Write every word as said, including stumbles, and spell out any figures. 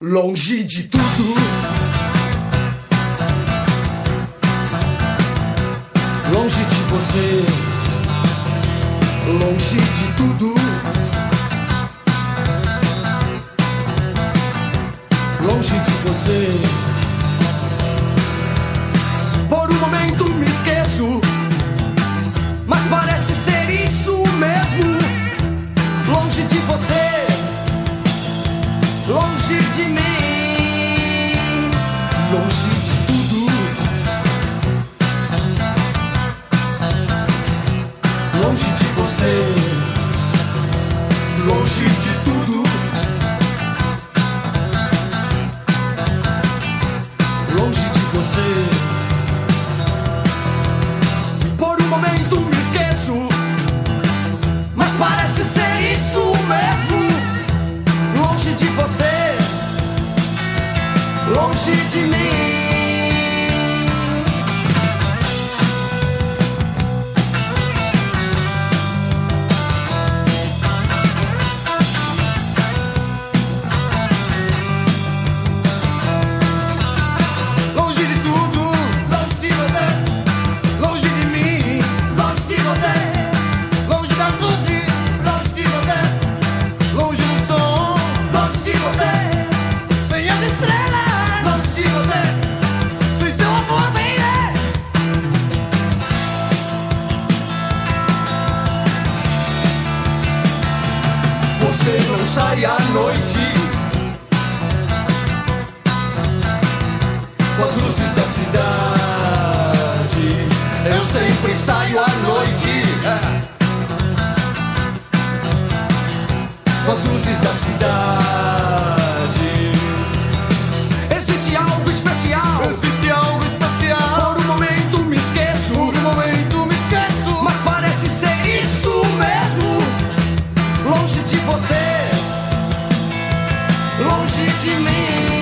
Longe de tudo, longe de você, longe de tudo, longe de você. Por um momento me esqueço, mas parece ser isso mesmo. Longe de você, longe de mim, longe de tudo, longe de você, longe de tudo, longe de você. Por um momento me esqueço, mas parece ser isso mesmo. Longe de você, longe de mim. Longe de tudo, longe de você, longe de mim, longe de você, longe das luzes, longe de você, longe do som, longe de você, sem as estrelas, longe de você, sem seu amor, baby. Você não sai à noite com as luzes da cidade. Eu sempre saio à noite com as luzes da cidade. Existe algo especial, Existe algo especial, por um momento me esqueço, por um momento me esqueço, mas parece ser isso mesmo. Longe de você, longe de mim.